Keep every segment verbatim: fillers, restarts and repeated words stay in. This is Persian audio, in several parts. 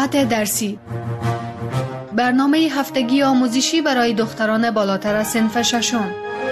ساعت درسی، برنامه هفتگی آموزشی برای دختران بالاتر از صنف ششم.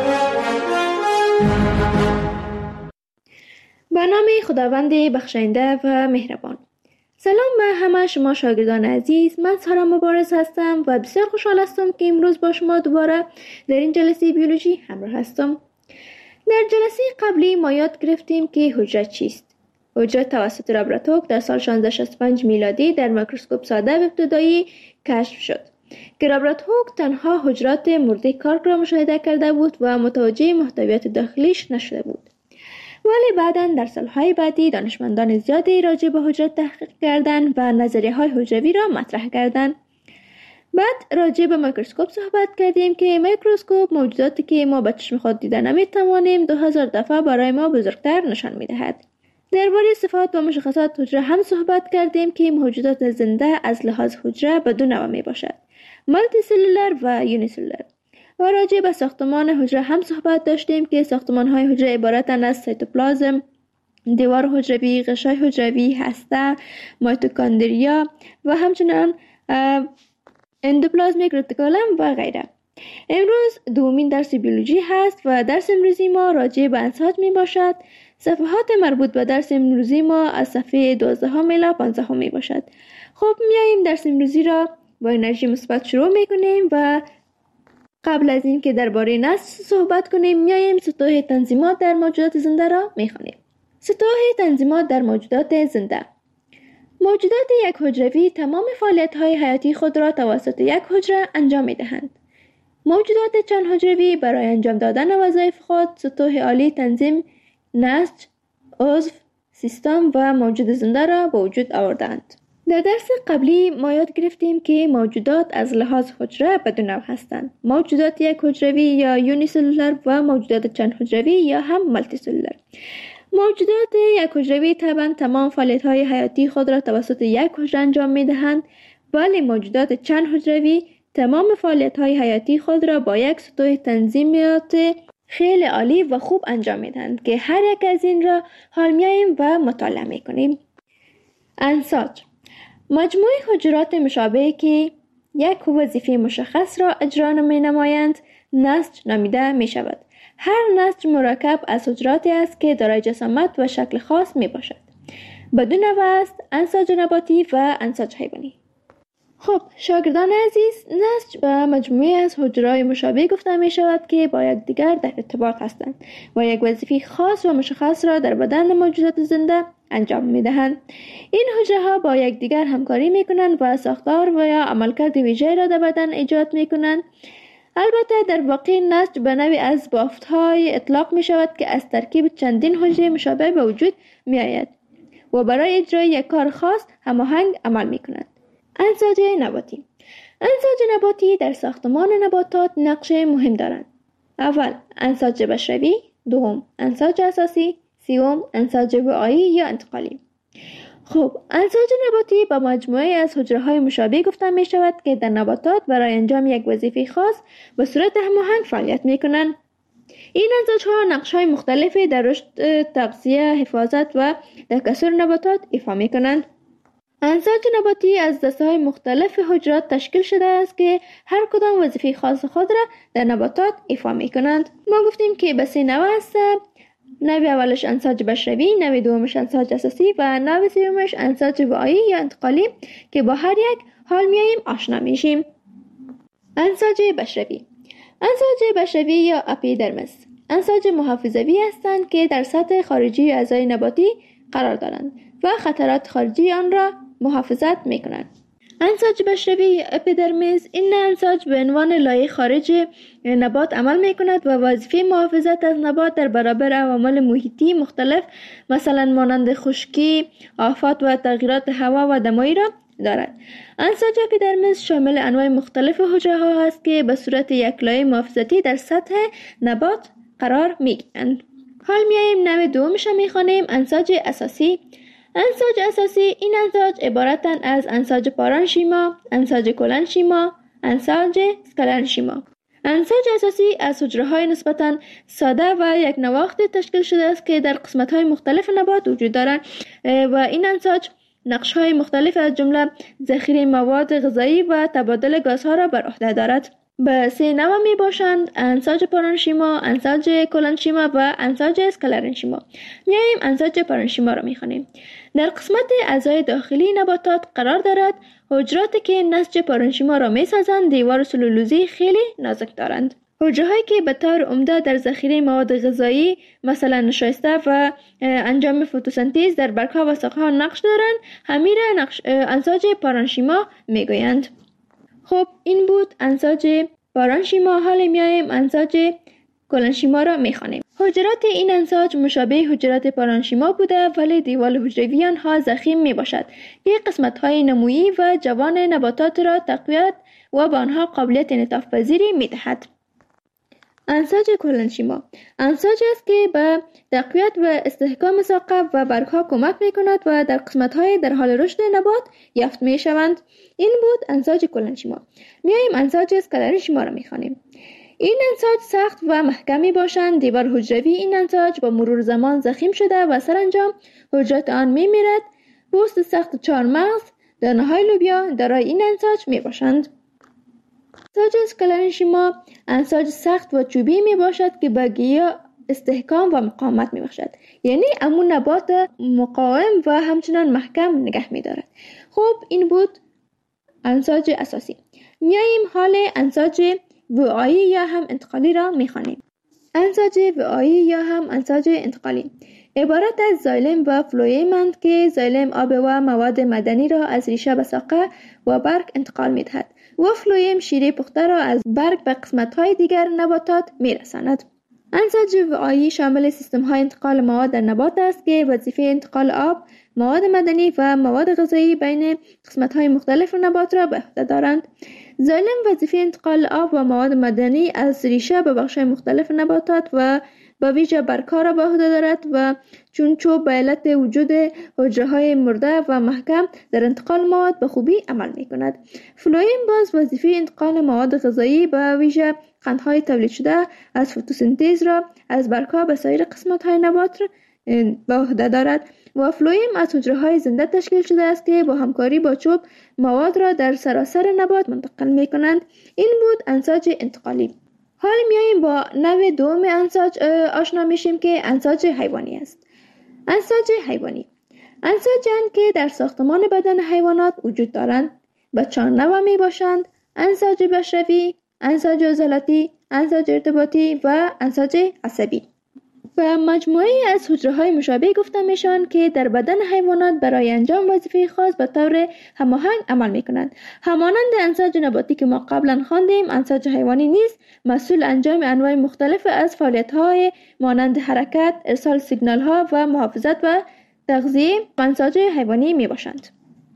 برنامه خداوند بخشنده و مهربان. سلام به همه شما شاگردان عزیز، من سارا مبارز هستم و بسیار خوشحال هستم که امروز با شما دوباره در این جلسه بیولوژی همراه هستم. در جلسه قبلی ما یاد گرفتیم که حجره چیست. حجره توسط رابرت هوک در سال شانزده شصت و پنج میلادی در میکروسکوپ ساده و ابتدایی کشف شد که رابرت هوک تنها حجرات مرده کارک را مشاهده کرده بود و متوجه محتویات داخلیش نشده بود. ولی بعداً در سالهای بعدی دانشمندان زیادی راجع به حجره تحقیق کردند و نظریه های حجروی را مطرح کردند. بعد راجع به میکروسکوپ صحبت کردیم که میکروسکوپ موجوداتی که ما به چشم خود دیده نمی‌توانیم دو هزار دفعه برای ما بزرگتر نشان می‌دهد. درباره صفات و مشخصات حجره هم صحبت کردیم که موجودات زنده از لحاظ حجره به دو نوع میباشد: مالتی سلولر و یونی سلولر. و راجع به ساختمان حجره هم صحبت داشتیم که ساختمان‌های حجره عبارتند از سیتوپلازم، دیوار حجروی، غشای حجروی، هسته، مایتوکاندریا و همچنین اندوپلازمیک رتیکولم و غیره. امروز دومین درس بیولوژی هست و درس امروزی ما راجع به انساج می باشد. صفحات مربوط به درس امروزی ما از صفحه دوازده الی پانزده می باشد. خب میاییم درس امروزی را با انرژی مثبت شروع می کنیم و قبل از این که درباره نسل صحبت کنیم میاییم سطوح تنظیمات در موجودات زنده را می خوانیم. سطوح تنظیمات در موجودات زنده. موجودات یک حجروی تمام فعالیت‌های حیاتی خود را توسط یک حجره انجام می‌دهند. موجودات چند حجروی برای انجام دادن وظایف خود سطوح عالی تنظیم، نسج، عضو، سیستم و موجود زنده را به وجود آوردند. در درس قبلی ما یاد گرفتیم که موجودات از لحاظ حجره به دو نوع هستند: موجودات یک حجروی یا یونی سلولر و موجودات چند حجروی یا هم مالتی سلولر. موجودات یک حجروی طبعا تمام فعالیت‌های حیاتی خود را توسط یک حجره انجام می‌دهند، ولی موجودات چند حجروی تمام فعالیت‌های حیاتی خود را با یک سطوح تنظیمات خیلی عالی و خوب انجام می‌دهند که هر یک از این را حال می‌آییم و مطالعه می‌کنیم. انساج مجموعه حجرات مشابهی که یک وظیفه مشخص را اجرا می‌نمایند نسج نامیده می‌شود. هر نسج مرکب از حجراتی است که دارای جسامت و شکل خاص می باشد. بدو نوع است: انساج نباتی و انساج حیوانی. خب شاگردان عزیز، نسج به مجموعه از حجرات مشابه گفته می شود که با یکدیگر در ارتباط هستند و یک وظیفه خاص و مشخص را در بدن موجودات زنده انجام می دهند. این حجره ها با یکدیگر همکاری می کنند و ساختار و یا عملکرد ویژه‌ای را در بدن ایجاد می کنند. البته در واقع نسج به نوعی از بافت‌های اطلاق می شود که از ترکیب چندین حجره مشابه به وجود می آید و برای اجرای یک کار خاص هماهنگ عمل می کنند. انساج نباتی. انساج نباتی در ساختمان نباتات نقش مهم دارند. اول انساج بشری، دوم انساج اساسی، سوم انساج وعایی یا انتقالی. خب انساج نباتی با مجموعه از حجره‌های مشابه گفته می شود که در نباتات برای انجام یک وظیفه خاص به صورت هماهنگ فعالیت می کنند. این انساج‌ها نقش‌های مختلفی در رشد، تغذیه، حفاظت و تکثر نباتات ایفا می کنند. انساج نباتی از دسته‌های مختلف حجرات تشکیل شده است که هر کدام وظیفه خاص خود را در نباتات ایفا می کنند. ما گفتیم که به سه نوع است: نوع اولش انساج بشری، نوع دومش انساج اساسی و نوع سومش انساج وعایی یا انتقالی که با هر یک حال میاییم آشنا میشیم. انساج بشری. انساج بشری یا اپیدرمس انساج محافظوی هستند که در سطح خارجی اعضای نباتی قرار دارند و خطرات خارجی آن را محافظت میکنند. انساج بشری اپیدرمیس این انساج به عنوان لایه خارج نبات عمل می کند و وظیفه محافظت از نبات در برابر عوامل محیطی مختلف مثلا مانند خشکی، آفات و تغییرات هوا و دمایی را دارد. انساج اپیدرمیس شامل انواع مختلف حجره ها است که به صورت یک لایه محافظتی در سطح نبات قرار می گیرند. حال میاییم نوع دومش می خوانیم: انساج اساسی. انساج اساسی این انساج عبارتند از انساج پارانشیما، انساج کلنشیما، انساج اسکلنشیما. انساج اساسی از حجره‌های نسبتاً ساده و یک نواخت تشکیل شده است که در قسمت‌های مختلف نبات وجود دارند و این انساج نقش‌های مختلف از جمله ذخیره مواد غذایی و تبادل گازها را بر عهده دارد. به سه نوع می باشند: انساج پارنشیما، انساج کلنشیما و انساج اسکلرنشیما. میاییم انساج پارنشیما را می خوانیم. در قسمت اعضای داخلی نباتات قرار دارد. حجراتی که نسج پارنشیما را می سازند دیوار سلولوزی خیلی نازک دارند. حجرهایی که به طور عمده در ذخیره مواد غذایی مثلا نشایسته و انجام فتوسنتز در برگ‌ها و ساقه‌ها نقش دارند، همین را نقش انساج پارنشیما می گویند. خب این بود انساج پارنشیما. حالا میایم انساج کلنشیما را میخوانیم. حجرات این انساج مشابه حجرات پارنشیما بوده، ولی دیوال حجروی آنها ضخیم می باشد که قسمت های نمویی و جوان نباتات را تقویت و به آنها قابلیت انعطاف پذیری می دهد. انساج کلنشیما انساج است که به تقویت و استحکام ساقه و برگها کمک می کند و در قسمت های در حال رشد نبات یافت می شوند. این بود انساج کلنشیما. میاییم انساج اسکلرنشیما را می خوانیم. این انساج سخت و محکمی باشند. دیوار حجروی این انساج با مرور زمان ضخیم شده و سرانجام حجرات آن می میرد. پوست سخت چهارمغز، دانه‌های لوبیا دارای این انساج می باشند. انساج اسکلرنشیما انساج سخت و چوبی می باشد که به گیاه استحکام و مقاومت می باشد، یعنی امون نبات مقاوم و همچنان محکم نگه می دارد. خب این بود انساج اساسی. میاییم حال انساج وعایی یا هم انتقالی را می خوانیم. انساج وعایی یا هم انساج انتقالی عبارت از زایلم و فلویمند که زایلم آب و مواد معدنی را از ریشه به ساقه و برگ انتقال می دهد و فلویم شیره پخته را از برگ به قسمت‌های دیگر نباتات می رساند. انساج وعایی شامل سیستم‌های انتقال مواد در نبات است که وظیفه انتقال آب، مواد معدنی و مواد غذایی بین قسمت‌های مختلف نبات را به عهده دارند. زایلم وظیفه انتقال آب و مواد معدنی از ریشه به بخش‌های مختلف نباتات و با ویژه برگ‌ها را به عهده دارد و چون چوب به علت وجود حجره‌های مرده و محکم در انتقال مواد به خوبی عمل می‌کند. فلویم باز وظیفه انتقال مواد غذایی به ویژه قندهای تولید شده از فتوسنتز را از برگ‌ها به سایر قسمت‌های نبات به عهده دارد و فلویم از حجره‌های زنده تشکیل شده است که با همکاری با چوب مواد را در سراسر نبات منتقل می‌کنند. این بود انساج انتقالی. حال میاییم با نوع دوم انساج آشنا میشیم که انساج حیوانی است. انساج حیوانی انساج‌اند که در ساختمان بدن حیوانات وجود دارند. به چهار نوع می باشند: انساج بشروی، انساج عضلاتی، انساج ارتباطی و انساج عصبی. و مجموعه از حجره‌های مشابه گفته میشن که در بدن حیوانات برای انجام وظیفه خاص به طور هماهنگ عمل میکنند. همانند انساج نباتی که ما قبلا خواندیم، انساج حیوانی نیز مسئول انجام انواع مختلف از فعالیت‌های مانند حرکت، ارسال سیگنال‌ها و محافظت و تغذیه و انساج حیوانی میباشند.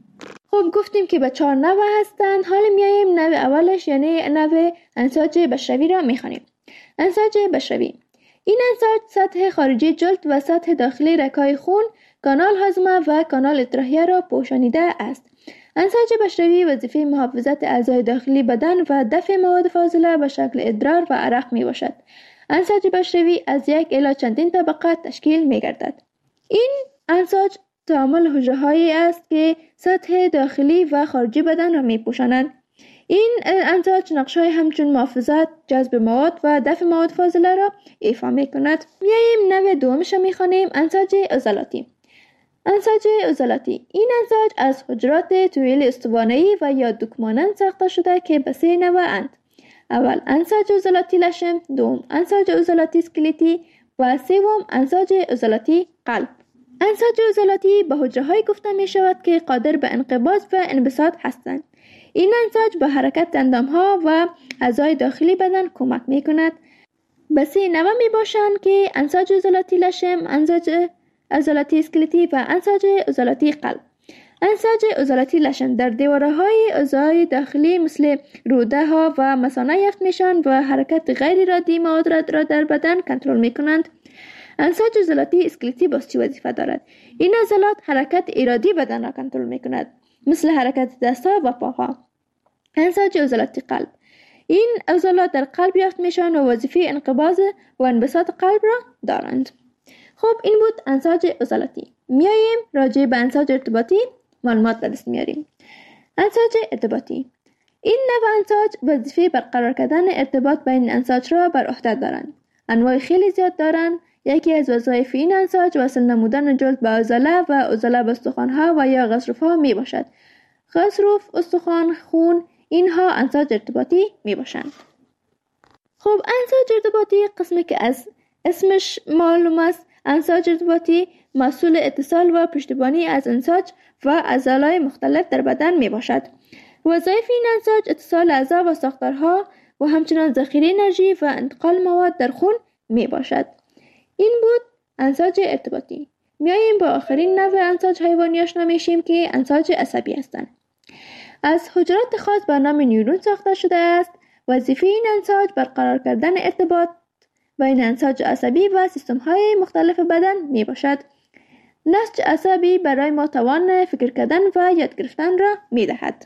خب گفتیم که به چهار نوع هستند. حالا میایم نوع اولش یعنی نوع انساج بشروی را میخوانیم. انساج بشروی این انساج سطح خارجی جلد و سطح داخلی رگ‌های خون، کانال هاضمه و کانال اطراحیه را پوشانیده است. انساج بشروی وظیفه محافظت اعضای داخلی بدن و دفع مواد فاضله به شکل ادرار و عرق می باشد. انساج بشروی از یک الی چندین طبقه تشکیل می گردد. این انساج تعامل حجره‌هایی است که سطح داخلی و خارجی بدن را می پوشانند. این انساج نقش‌های همچون محافظت، جذب مواد و دفع مواد فاضله را ایفا می‌کند. میاییم نوع دومش را می‌خوانیم، انساج عضلاتی. انساج عضلاتی این انساج از حجرات طویل استوانه‌ای و یا دوکمانند ساخته شده که به سه نوع اند. اول انساج عضلاتی لشم، دوم انساج عضلاتی اسکلتی و سوم انساج عضلاتی قلب. انساج عضلاتی به حجره‌های گفته می‌شود که قادر به انقباض و انبساط هستند. این انساج به حرکت اندامها و اعضای داخلی بدن کمک می کند. به سه نوع می باشند که انساج عضلاتی لشم، انساج عضلاتی اسکلتی و انساج عضلاتی قلب. انساج عضلاتی لشم در دیوارهای اعضای داخلی مثل روده ها و مثانه یافت میشن و حرکت غیر ارادی مواد را در بدن کنترل می کنند. انساج عضلاتی اسکلتی باز چه وظیفه دارد؟ این عضلات حرکت ارادی بدن را کنترل می کند، مثل حرکت دستها و پاها. انساج عضلاتی قلب این عضلات در قلب یافت میشن و وظیفه انقباض و انبساط قلب را دارند. خب این بود انساج عضلاتی. میاییم راجع به انساج ارتباطی معلومات به دست میاریم. انساج ارتباطی. این نوع انساج وظیفه برقرار کردن ارتباط بین انساج را بر عهده دارند. انواع خیلی زیاد دارند. یکی از وظایف این انساج وصل نمودن جلد به عضله و عضله به استخوان‌ها و یا غضروف‌ها می باشد. غضروف، استخوان، خون، اینها انساج ارتباطی می باشند. خب انساج ارتباطی قسمی که از اسمش معلوم است، انساج ارتباطی مسئول اتصال و پشتیبانی از انساج و عضلات مختلف در بدن می باشد. وظایف این انساج اتصال اعضا و ساختارها و همچنان ذخیره انرژی و انتقال مواد در خون می باشد. این بود انساج ارتباطی. میاییم با آخرین نوع انساج حیوانی آشنا میشیم که انساج عصبی هستند. از حجرات خاص به نام نیورون ساخته شده است. وظیفه این انساج برقرار کردن ارتباط بین انساج عصبی و سیستم‌های مختلف بدن می باشد. نسج عصبی برای ما توان فکر کردن و یاد گرفتن را می دهد.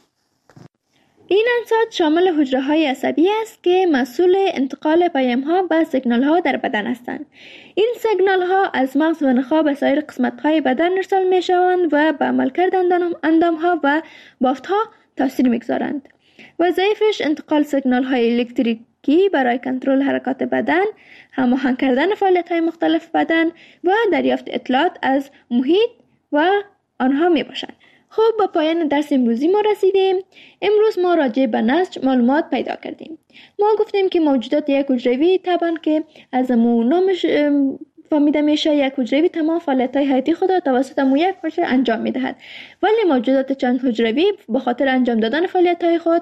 این انساج شامل حجره‌های عصبی است که مسئول انتقال پیام‌ها و سیگنال‌ها در بدن هستند. این سیگنال‌ها از مغز و نخاع به سایر قسمت‌های بدن ارسال می‌شوند و به عملکرد اندام‌ها و بافت‌ها تاثیر می‌گذارند. وظایفش انتقال سیگنال‌های الکتریکی برای کنترل حرکات بدن، هماهنگ کردن فعالیت‌های مختلف بدن و دریافت اطلاعات از محیط و آنها میباشند. خب به پایان درس امروزی ما رسیدیم. امروز ما راجع به نسج معلومات پیدا کردیم. ما گفتیم که موجودات یک حجروی طبعا که از مو نامش فهمیده میشه، یک حجروی تمام فعالیت‌های حیاتی خود را توسط مو یک حجره انجام میدهد، ولی موجودات چند حجروی به خاطر انجام دادن فعالیت‌های خود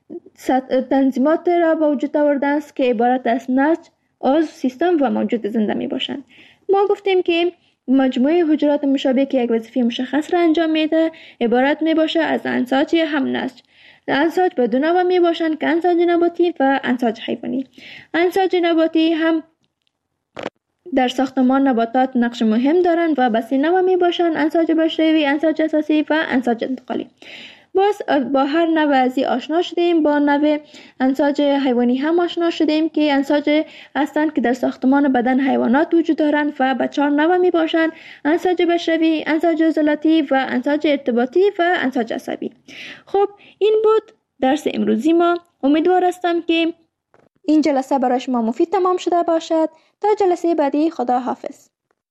تنظیمات را به وجود آورده است که عبارت از نسج، عضو، سیستم و موجود زنده می باشند. ما گفتیم که مجموعه حجرات مشابه که یک وظیفه مشخص را انجام میده عبارت می باشه از انساج هم نسج. انساج به دو نوع می باشند که انساج نباتی و انساج حیوانی. انساج نباتی هم در ساختمان نباتات نقش مهم دارند و به سه نوع می باشند: انساج بشری، انساج اساسی و انساج انتقالی. باز با هر نوع ازی آشنا شدیم. با نوع انساج حیوانی هم آشنا شدیم که انساج هستند که در ساختمان بدن حیوانات وجود دارند و به چهار نوع می باشند: انساج بشری، انساج عضلاتی و انساج ارتباطی و انساج عصبی. خب این بود درس امروزی ما. امیدوار هستم که این جلسه برای شما مفید تمام شده باشد. تا جلسه بعدی، خدا حافظ.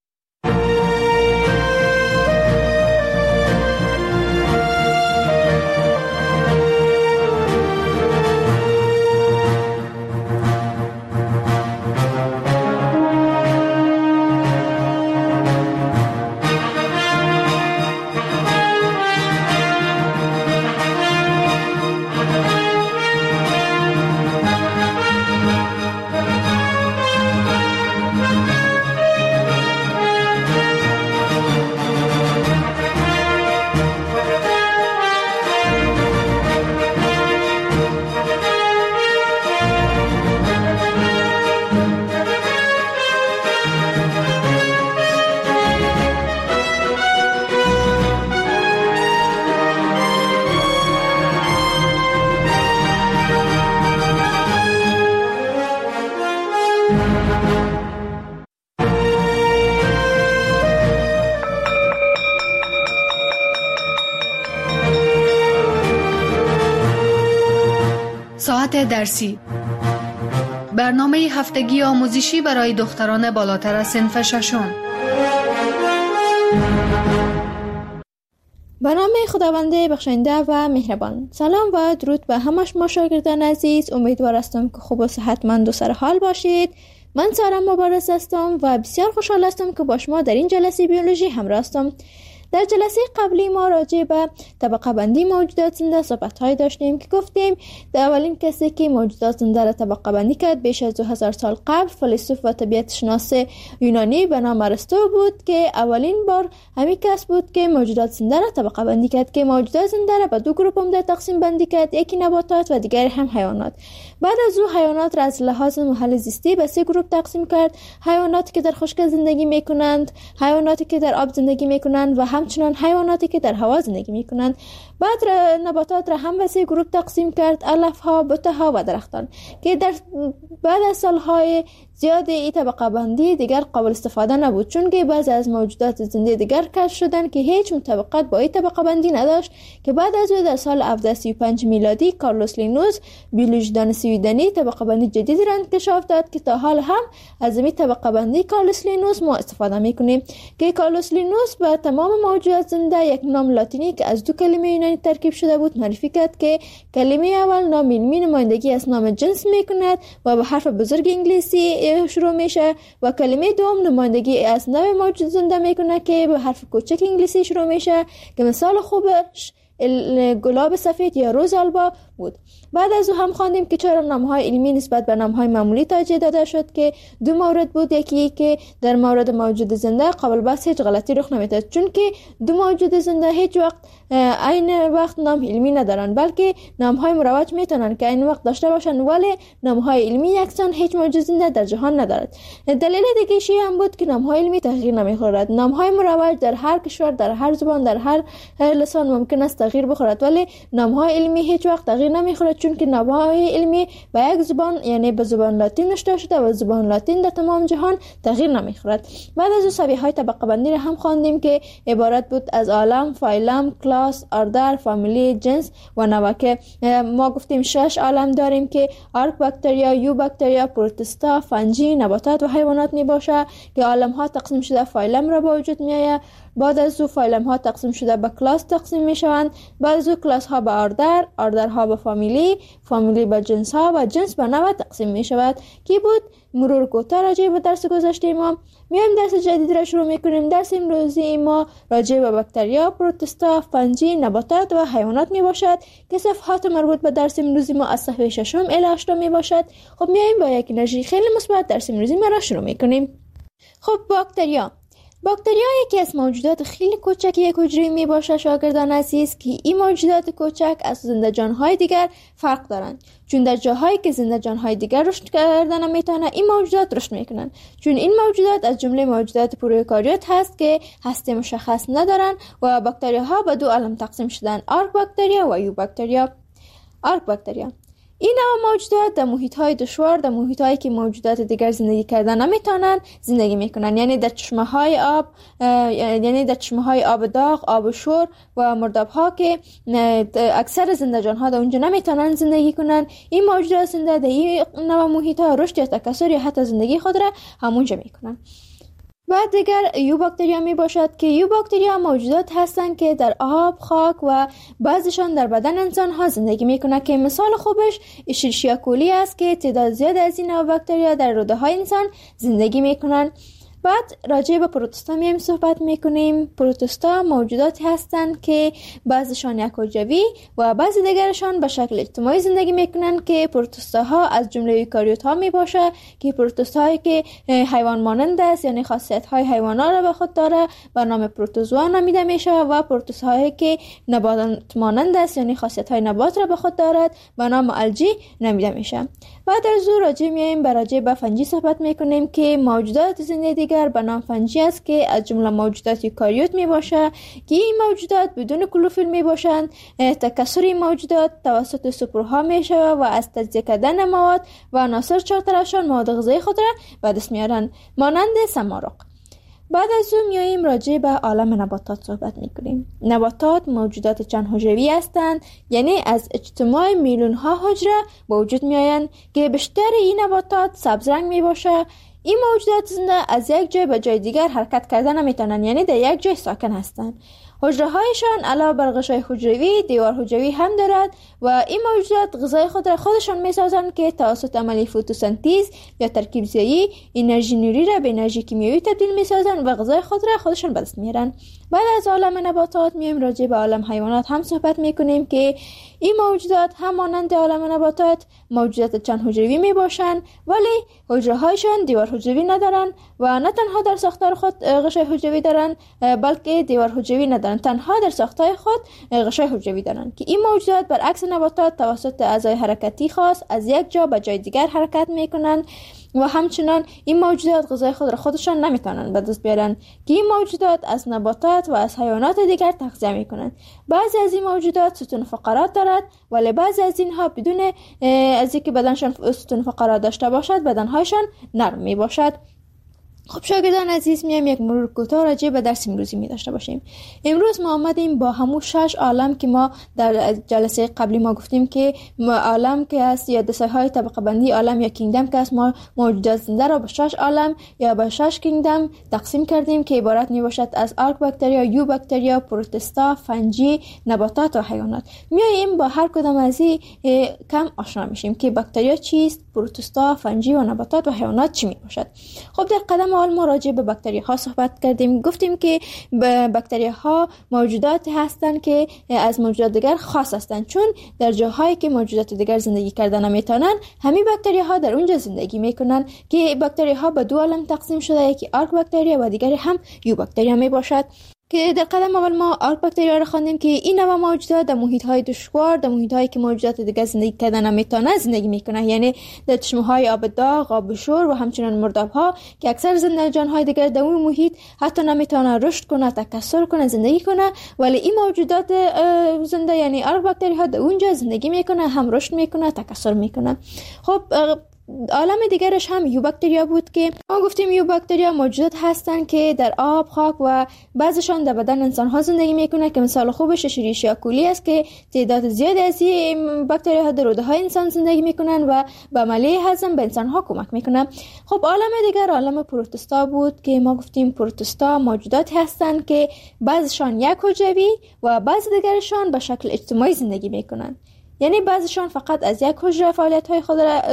ساعت درسی، برنامه هفتگی آموزشی برای دختران بالاتر از صنف ششم. به نام خداوند بخشنده و مهربان. سلام و درود به همه شما شاگردان عزیز. امیدوار هستم که خوب و صحتمند و سرحال باشید. من سارا مبارز هستم و بسیار خوشحال هستم که با شما در این جلسه بیولوژی همراه هستم. در جلسه قبلی ما راجع به طبقه بندی موجودات زنده صحبت های داشتیم که گفتیم در اولین کسی که موجودات زنده را طبقه بندی کرد بیش از دو هزار سال قبل فیلسوف و طبیعت شناس یونانی به نام ارسطو بود که اولین بار همین کس بود که موجودات زنده را طبقه بندی کرد که موجودات زنده را به دو گروه عمده تقسیم بندی کرد، یکی نباتات و دیگر هم حیوانات. بعد از او حیوانات را از لحاظ محل زیستی به سه گروه تقسیم کرد: حیواناتی که در خشک زندگی میکنند، حیواناتی که در آب زندگی میکنند و همچنان حیواناتی که در هوا زندگی میکنند. بعد نباتات را هم به سه گروه تقسیم کرد: علف ها، بوته ها و درختان، که در بعد از سالهای زیاد این طبقه بندی دیگر قابل استفاده نبود، چون که بعضی از موجودات زنده دیگر کشف شدند که هیچ مطابقت با این طبقه بندی نداشت که بعد از او در سال هفتصد و سی و پنج میلادی کارلوس لینوس بیولوژیدان سویدنی طبقه بندی جدیدی را انکشاف داد که تا حال هم از این طبقه بندی کارلوس لینوس ما استفاده میکنیم که کارلوس لینوس به تمام موجودات زنده یک نام لاتینی که از دو کلمه یونانی ترکیب شده بود معرفی کرد که کلمه اول نام علمی نمایندگی از نام جنس میکند و به حرف بزرگ انگلیسی شروع میشه و کلمه دوم نمایندگی از نوع موجود زنده میکنه که به حرف کوچک انگلیسی شروع میشه که مثال خوبش گلاب سفید یا روز آلبا بود. بعد از او هم خواندیم که چرا نامهای علمی نسبت به نامهای معمولی ترجیح داده شد که دو مورد بود. یکی که در مورد موجود زنده قابل بحث هیچ غلطی رخ نمیداد، چون که دو موجود زنده هیچ وقت عین وقت نام علمی ندارن، بلکه نامهای مروج میتونن که عین وقت داشته باشن، ولی نامهای علمی یکسان هیچ موجود زنده در جهان ندارد. دلیل دیگه شی هم بود که نامهای علمی تغییر نمیخورد. نامهای مروج در هر کشور، در هر زبان، در هر لسان ممکن است تغییر بخورد، ولی نامهای علمی هیچ وقت تغییر نمیخورد، چون که نامهای علمی به یک زبان یعنی به زبان لاتین نوشته شده و زبان لاتین در تمام جهان تغییر نمیخورد. بعد از او سویه های طبقه بندی را هم خواندیم که عبارت بود از عالم، فایلم، کلاس، اردر، فامیلی، جنس و نوع که ما گفتیم شش عالم داریم که آرک باکتریا، یو باکتریا، پروتستا، فنجی، نباتات و حیوانات می باشه که عالم ها تقسیم شده فایلم را با وجود می آید. بعد از او فایلم ها تقسیم شده به کلاس تقسیم می شوند. بعد از او کلاس ها به اردر، اردر ها به فامیلی، فامیلی به جنس ها و جنس به نوع تقسیم می شود. کی بود مرور کوتاه راجع به درس گذشته ما. میایم درس جدید را شروع میکنیم. درس امروزی ما راجع به باکتریا، پروتستا، فنجی، نباتات و حیوانات می باشد که صفحات مربوط به درس امروزی ما از صفحه ششم الی هشتم می باشد. خب میایم با یک انرژی خیلی مثبت درس امروزی ما را شروع میکنیم. خب باکتریا باکتریا یکی از موجودات خیلی کوچک یک حجره می باشه شاگردان عزیز که این موجودات کوچک از زنده جانهای دیگر فرق دارند، چون در جاهایی که زنده جانهای دیگر رشد کردن نمیتونه این موجودات رشد میکنن، چون این موجودات از جمله موجودات پروکاریوت هست که هسته مشخص ندارن و باکتریاها به دو عالم تقسیم شدن، آرک باکتریا و یو باکتریا. آرک باکتریا این نوع موجودات در محیط‌های دشوار، در محیط‌هایی که موجودات دیگر زندگی کردن نمیتونن زندگی میکنن، یعنی در چشمه‌های آب، یعنی در چشمه‌های آب داغ، آب شور و مرداب‌ها که اکثر زنده جان‌ها در اونجا نمیتونن زندگی کنن. این موجودات زنده در این نوع محیط‌ها رشد یا تکثر یا حتی زندگی خود را همونجا میکنن. بعد دیگر یو باکتریا می باشد که یو باکتریا موجودات هستند که در آب، خاک و بعضیشان در بدن انسان ها زندگی می کنند که مثال خوبش اشریشیا کولی است که تعداد زیاد از این نوع باکتریا در روده های انسان زندگی می کنند. بعد راجع به پروتوستا میم صحبت میکنیم. پروتوستا موجوداتی هستند که بعضیشان یک حجروی و بعضی دیگرشان به شکل اجتماعی زندگی میکنن که پروتوستاها از جمله ایوکاریوت ها میباشه که پروتوستاهایی که حیوان مانند است، یعنی خاصیت های حیوانات را به خود داره به نام پروتوزوا نامیده میشه و پروتوستاهایی که نبات مانند است، یعنی خاصیت های نبات را به خود دارد به نام الجی نامیده میشه. بعد از او راجع میایم به راجع به فنجی صحبت میکنیم که موجودات زنده دیگر به نام فنجی است که از جمله موجودات یوکاریوت می باشه که این موجودات بدون کلوروفیل می باشند. تکثر این موجودات توسط سپرها می شود و از تجزیه کردن مواد و عناصر چهارطرفشان مواد غذایی خود را به دست میارن مانند سمارق. بعد از او میاییم راجع به عالم نباتات صحبت میکنیم. نباتات موجودات چند حجروی هستند، یعنی از اجتماع میلیون ها حجره به وجود میآیند که بیشتر این نباتات سبز رنگ می باشه. این موجودات زنده از یک جای به جای دیگر حرکت کردن نمیتونن، یعنی در یک جای ساکن هستند. حجره هایشان علاوه بر غشای حجروی دیوار حجروی هم دارد و این موجودات غذای خود را خودشان میسازند که توسط عمل فتوسنتز یا ترکیب زایی انرژی نوری را به انرژی کیمیایی تبدیل میسازند و غذای خود را خودشان به دست میارن. بعد از عالم نباتات میایم راجع به عالم حیوانات هم صحبت میکنیم که این موجودات هم مانند عالم نباتات موجودات چند حجروی میباشند، ولی حجره هایشان دیوار حجروی ندارن و نه تنها در ساختار خود غشای حجروی دارن بلکه دیوار حجروی ندارن. ندارند، تنها در ساختهای خود غشای حجروی دارند که این موجودات برعکس نباتات توسط اعضای حرکتی خاص از یک جا به جای دیگر حرکت میکنند و همچنان این موجودات غذای خود را خودشان نمیتونن به دست بیارن که این موجودات از نباتات و از حیوانات دیگر تغذیه میکنند. بعضی از این موجودات ستون فقرات دارد ولی بعضی از اینها بدون از اینکه بدنشان ستون فقرات داشته باشد بدنهایشان نرم می باشد. خب شاگردان عزیز، میایم یک مرور کوتاه راجع به درس امروزی می داشته باشیم. امروز ما آمدیم با همون شش عالم که ما در جلسه قبلی ما گفتیم که عالم که است یا دسته های طبقه بندی عالم یا کینگدم که است، ما موجودات زنده را به شش عالم یا به شش کینگدم تقسیم کردیم که عبارت می باشد از آرک باکتریا، یو باکتریا، پروتستا، فنجی، نباتات و حیوانات. میایم با هر کدام از این کم آشنا میشیم که باکتریا چیست، پروتستا، فنجی و نباتات و حیوانات چی می باشد. خب در قدم اول ما راجع به باکتری ها صحبت کردیم. گفتیم که باکتری ها موجودات هستند که از موجودات دیگر خاص هستند، چون در جاهایی که موجودات دیگر زندگی کردن نمیتونن همین باکتری ها در اونجا زندگی میکنن که باکتری ها به دو عالم تقسیم شده، یکی آرک باکتریا و دیگری هم یو باکتریا می باشد که در قدم اول ما آرک باکتریا را خواندیم که این نوع موجودات در محیط های دشوار، در محیط هایی که موجودات دیگر زندگی کردن نمیتونن زندگی میکنن، یعنی در چشمه های آب داغ، آب شور و همچنین مرداب ها که اکثر زندگیان های دیگر در اون محیط حتی نمیتونن رشد کنه، تکثر کنه، زندگی کنه، ولی این موجودات زنده یعنی آرک باکتری ها در اونجا زندگی میکنه، هم رشد میکنه، تکثر میکنه. خب عالم دیگرش هم یو باکتریا بود که ما گفتیم یو باکتریا موجودات هستند که در آب، خاک و بعضشان در بدن انسان ها زندگی میکنه که مثال خوبش اشریشیا کولی است که تعداد زیادی از این باکتریا ها در روده های انسان زندگی میکنن و به عملیه هضم به انسان ها کمک میکنن. خب عالم دیگر عالم پروتستا بود که ما گفتیم پروتستا موجودات هستند که بعضشان یک حجروی و بعض دیگرشان به شکل اجتماعی زندگی میکنن، یعنی بعضیشان فقط از یک حجره فعالیت های خود را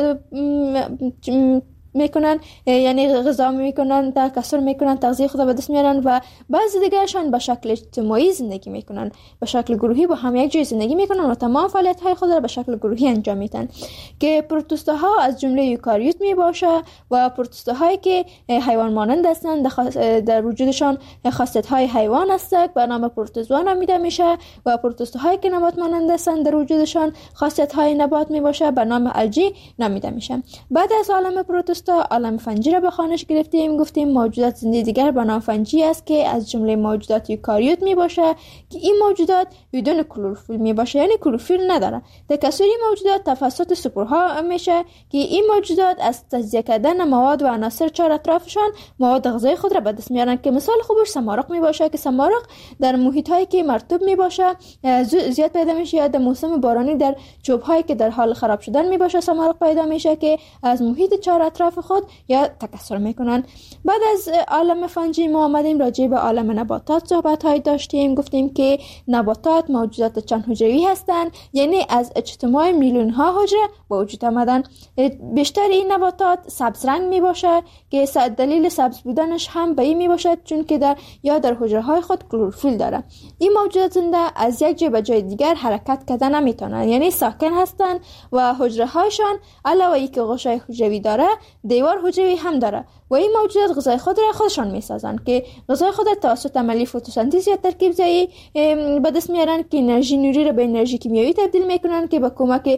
میکنن، یعنی غذا میکنن، تکثر میکنن، تغذیه خود را به دست میارن و بعضی دیگرشان به شکل اجتماعی زندگی میکنن، به شکل گروهی با هم یک جای زندگی میکنن و تمام فعالیت های خود را به شکل گروهی انجام میدن که پروتوستاها از جمله یوکاریوت میباشه و پروتوستاهایی که حیوان مانند هستند در وجودشان خاصیت های حیوان است به نام پروتوزوا نامیده میشه و پروتوستاهایی که نبات مانند هستند در وجودشان خاصیت های نبات میباشه به نام الژی نامیده میشه. بعد از عالم پروتوستا عالم فنجی را به خوانش گرفتیم. گفتیم موجودات زنده دیگر به نام فنجی است که از جمله موجودات یوکاریوت می باشه که این موجودات بدون کلروفیل می باشه، یعنی کلروفیل نداره. تکثر موجودات توسط سپورها میشه که این موجودات از تجزیه کردن مواد و عناصر چهار اطرافشان مواد غذایی خود را به دست میارن که مثال خوبش سمارق می باشه که سمارق در محیط هایی که مرطوب می باشه زیاد پیدا میشه، یا در موسم بارانی در چوب هایی که در حال خراب شدن می باشه سمارق پیدا میشه که از محیط چهار اطراف خود یا تکثر میکنن. بعد از عالم فنجی ما آمدیم راجع به عالم نباتات صحبت های داشتیم. گفتیم که نباتات موجودات چند حجروی هستند، یعنی از اجتماع میلیون ها حجره به وجود آمدن. بیشتر این نباتات سبز رنگ می باشه که دلیل سبز بودنش هم به این می باشد چون که در یا در حجره های خود کلروفیل داره. این موجودات زنده از یک جای به جای دیگر حرکت کردن نمیتونن، یعنی ساکن هستند و حجره هایشان علاوه ای که غشای حجروی داره دیوار حجروی هم داره و این موجودات غذای خود را خودشان میسازن که غذای خود را توسط عملیه فتوسنتز یا ترکیب زایی به دست میارن که انرژی نوری را به انرژی کیمیایی تبدیل میکنن که با کمک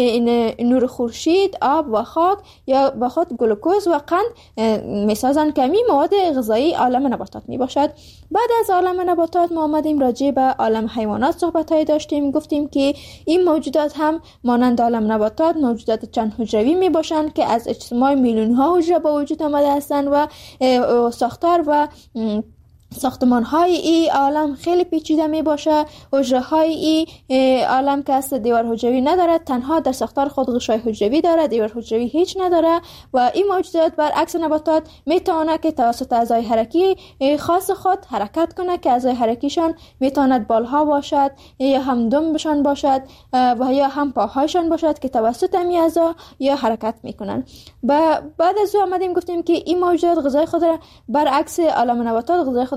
نور خورشید، آب و خاک یا با خود گلوکوز و قند میسازن که این مواد غذایی عالم نباتات میباشد. بعد از عالم نباتات ما آمدیم راجع به عالم حیوانات صحبت های داشتیم. گفتیم که این موجودات هم مانند عالم نباتات موجودات چند حجروی میباشند که از اجتماع میلیون ها حجره به وجود آمده هستند و ساختار و ساختمان های ای عالم خیلی پیچیده می باشه. حجره های ای عالم که است دیوار حجروی نداره، تنها در ساختار خود غشای حجروی داره، دیوار حجروی هیچ نداره و این موجودات برعکس نباتات میتونه که توسط اعضای حرکی خاص خود حرکت کنه که اعضای حرکیشان میتواند بالها باشد یا هم دمبشان باشد و یا هم پاهایشان باشد که توسط امی اعضا یا حرکت میکنن. بعد از او آمدیم گفتیم که این موجودات غذای خود را برعکس عالم نباتات غذای خود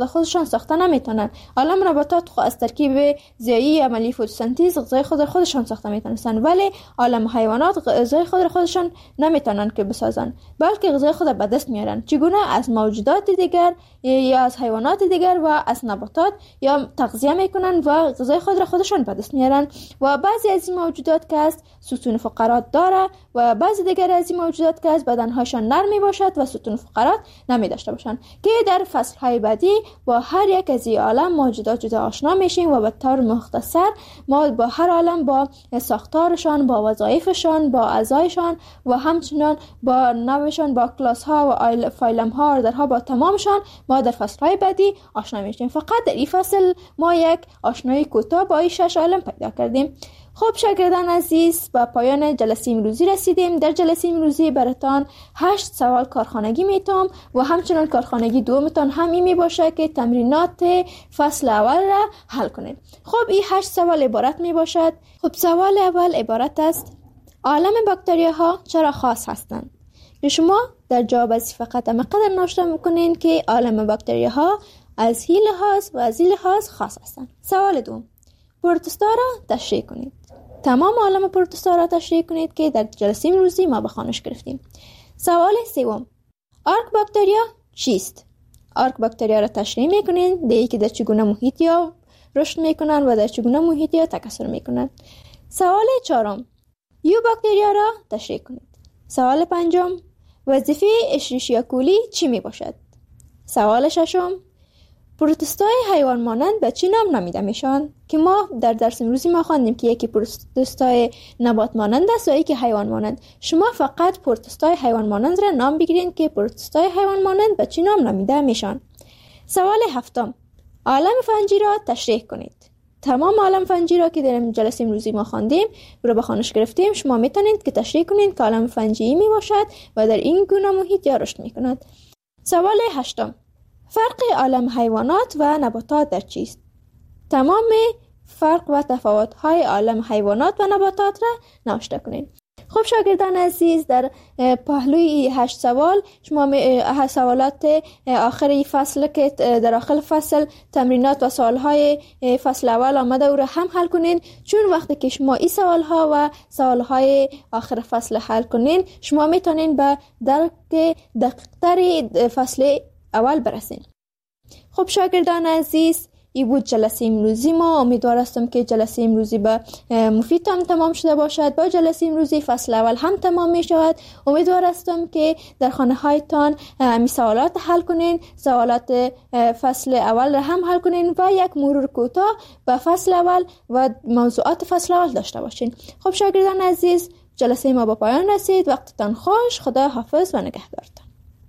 خودشان ساخته نمیتونن. عالم نباتات خود از ترکیب ضیایی عملی فتوسنتز غذای خود را خودشان ساخته میتونن، ولی عالم حیوانات غذای خود را خودشان نمیتونن که بسازن، بلکه غذای خود را به دست میارن. چگونه؟ از موجودات دیگر یا از حیوانات دیگر و از نباتات یا تغذیه میکنن و غذای خود را خودشان به دست میارن. و بعضی از این موجودات که است ستون فقرات داره و بعضی دیگر از این موجودات که است بدنهاشان نرمی باشد و ستون فقرات نمی داشته باشند، که در فصلهای بعدی با هر یک از این عالم موجودات جدا آشنا میشیم و به طور مختصر ما با هر عالم با ساختارشان، با وظایفشان، با اعضایشان و همچنان با نوعشان، با کلاس ها و فایلم ها و درها با تمامشان ما در فصلهای بعدی آشنا میشیم. فقط در این فصل ما یک آشنایی کوتاه با این شش عالم پیدا کردیم. خب شاگردان عزیز، به پایان جلسه امروزی رسیدیم. در جلسه امروزی براتان هشت سوال کارخانگی میتونم و همچنان کارخانگی دومتان هم این می باشه که تمرینات فصل اول را حل کنید. خب این هشت سوال عبارت می باشد. خب سوال اول عبارت است: عالم باکتریاها چرا خاص هستند؟ شما در جواب از فقط اما قدر نوشته میکنین که عالم باکتریاها از این لحاظ و از این لحاظ خاص هستند. سوال دوم: پروتوستا را تشریح کنید. تمام عالم پروتوستا را تشریح کنید که در جلسه امروزی ما به خوانش گرفتیم. سوال سوم: آرک باکتریا چیست؟ آرک باکتریا را تشریح میکنید، دیگه که در چگونه محیط یا رشد میکنن و در چگونه محیط یا تکثر میکنن. سوال چهارم: یو باکتریا را تشریح کنید. سوال پنجم: وظیفه اشریشیا کولی چی می باشد؟ سوال ششم: پروتوستای حیوان مانند به چی نام نامیده میشن؟ که ما در درس امروزی ما خواندیم که یکی پروتوستای نبات مانند است و یکی حیوان مانند. شما فقط پروتوستای حیوان مانند را نام بگیرید که پروتوستای حیوان مانند به چی نام نامیده میشن. سوال هفتم: عالم فنجی را تشریح کنید. تمام عالم فنجی را که در جلسه امروزی ما خواندیم رو به خوانش گرفتیم، شما میتونید که تشریح کنید که عالم فنجی می باشد و در این گونه محیط یا رشد میکند. سوال هشتم: فرق عالم حیوانات و نباتات در چیست؟ تمام فرق و تفاوت‌های عالم حیوانات و نباتات را نوشته کنید. خب شاگردان عزیز، در پهلوی هشت سوال شما هشت سوالات آخری فصل که در آخر فصل تمرینات و سوالهای فصل اول آمده او را هم حل کنین، چون وقتی که شما این سوالها و سوالهای آخر فصل حل کنین شما میتونین به درک دقیق‌تر فصل اول برسین. خب شاگردان عزیز، این بود جلسه امروزی ما. امیدوار هستم که جلسه امروزی به مفید هم تمام شده باشد. با جلسه امروزی فصل اول هم تمام می شود. امیدوار هستم که در خانه هایتان می سوالات حل کنین، سوالات فصل اول را هم حل کنین و یک مرور کوتاه به فصل اول و موضوعات فصل اول داشته باشین. خب شاگردان عزیز، جلسه ما به پایان رسید. وقتتان خوش. خدا حافظ و نگهدارتان.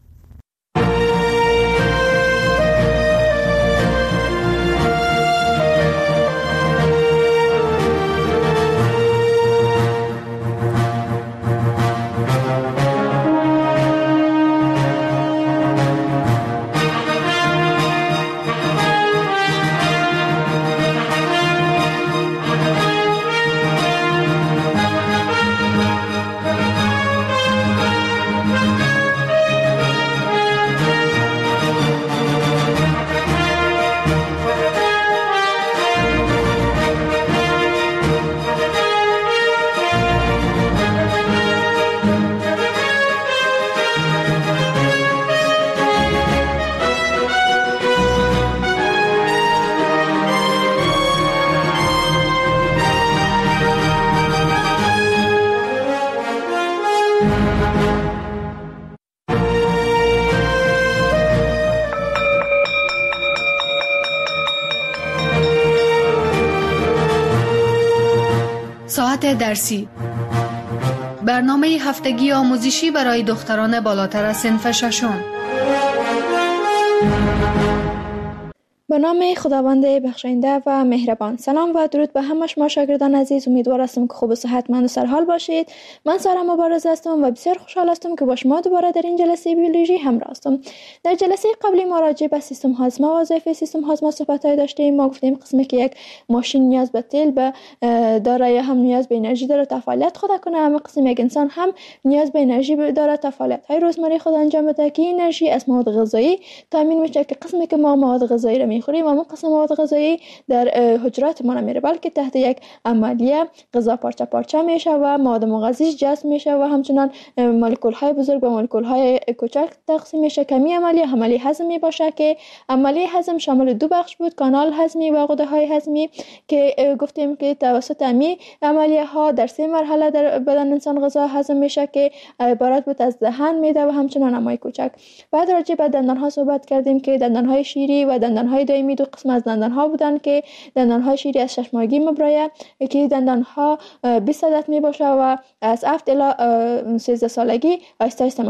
ساعت درسی، برنامه هفتگی آموزشی برای دختران بالاتر از صنف ششم. به نام خداوند بخشاینده و مهربان. سلام و درود به همه شما شاگردان عزیز. امیدوار هستم که خوب و صحتمند و سرحال باشید. من سارا مبارز هستم و بسیار خوشحال هستم که با شما دوباره در این جلسه بیولوژی همراه هستم. در جلسه قبلی ما راجع به سیستم هاضمه و وظایف سیستم هاضمه صحبت‌های داشتیم. ما گفتیم قسمی که یک ماشین نیاز به تیل به داره یا هم نیاز به انرژی داره تا فعالیت خود کنه، اما قسم یک انسان هم نیاز به انرژی داره تا فعالیت‌های روزمره خود انجام بده که انرژی از مواد غذایی تامین میشه که قسمی که ما مواد غذایی را میخوریم اما قسم مواد غذایی در حجرات ما نمیره، بلکه تحت یک عملیه غذا پارچه پارچه میشه و مواد مغذیش جذب میشه و همچنان مولکول های بزرگ و مولکول های کوچک تقسیم میشه. کمی عملیه عملیه هضمی باشه که عملیه هضم شامل دو بخش بود، کانال هضمی و غده های هضمی، که گفتیم که توسط امی عملیه ها در سه مرحله در بدن انسان غذا هضم میشه که عبارت بود از دهن، معده و همچنان امعای کوچک. بعد راجع به دندان ها صحبت کردیم که دندان های شیری و دندان های دائمی دو قسم از دندان ها بودن که دندان های شیری از شش ماهگی مبرایه که دندان ها بیست عدد می باشه و از هفت الی سیزده سالگی آهسته آهسته